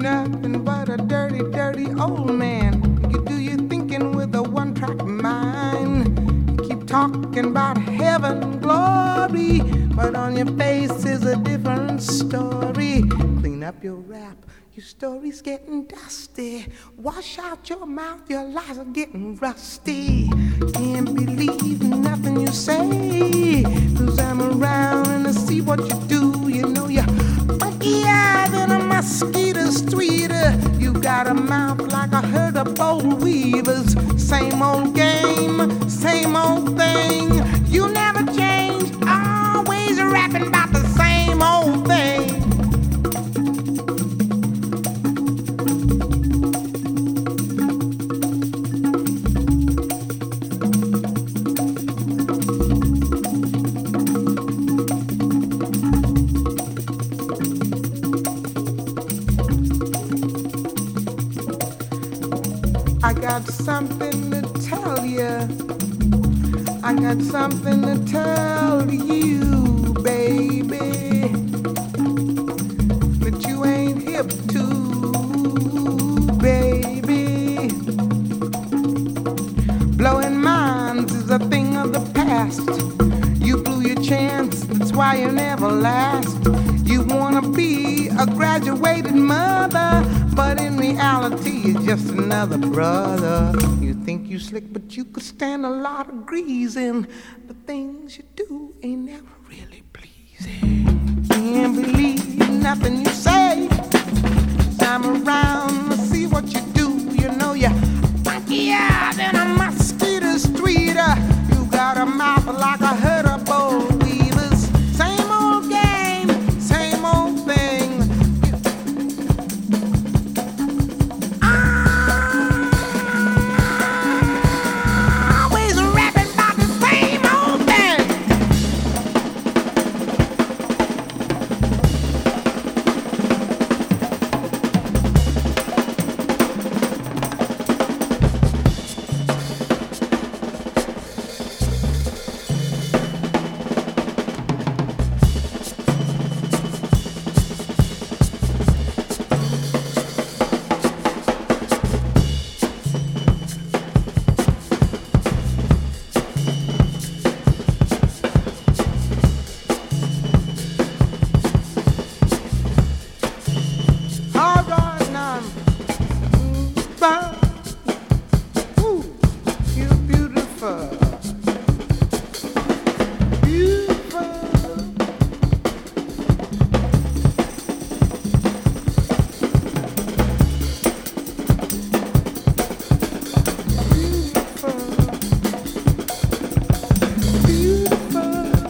nothing but a dirty, dirty old man. You do your thinking with a one-track mind. You keep talking about heaven and glory, but on your face is a different story. Clean up your rap, your story's getting dusty. Wash out your mouth, your lies are getting rusty. Can't believe nothing you say, 'cause I'm around and I see what you do. You know you're funkier than a mosquito streeter. You got a mouth like a herd of bold weavers. Same old game, same old thing. You never change, always rapping about the same old thing. I got something to tell you. I got something to tell you, baby, that you ain't hip to, baby. Blowing minds is a thing of the past. You blew your chance, that's why you never last. You wanna be a graduated mother, but in reality you're just another brother. You think you slick, but you could stand a lot of greasing. The things you do ain't never really pleasing. Can't believe nothing you say, 'cause I'm around to see what you do. You know you're funkier than a mosquito streeter. You got a mouth like a herd of bold weavers. Same old game, same old thing. Always rapping about the same old thing. All right now. Ooh, you're beautiful. Beautiful. Beautiful.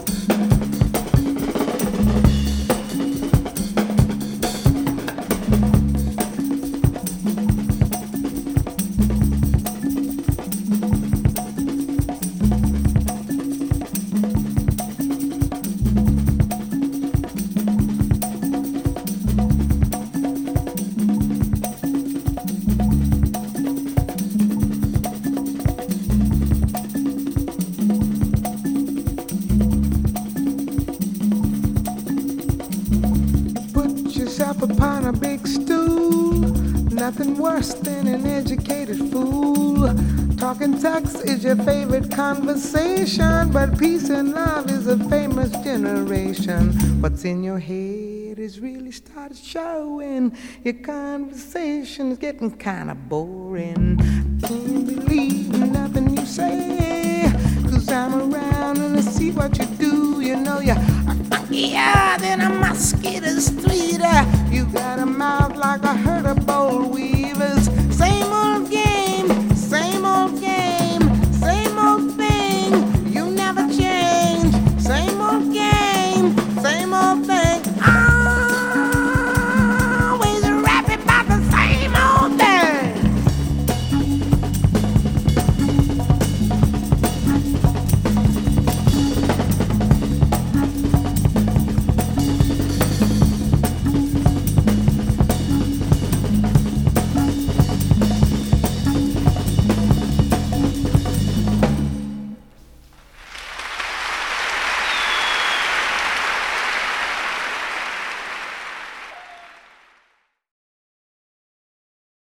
Put yourself upon a big stool. Nothing worse than an educated fool. Talking sex is your favorite conversation, but peace and love is a famous generation. What's in your head is really started showing. Your conversation is getting kind of boring. Can't believe nothing you say, 'cause I'm around and I see what you do. You know you're funkier than a mosquito streeter.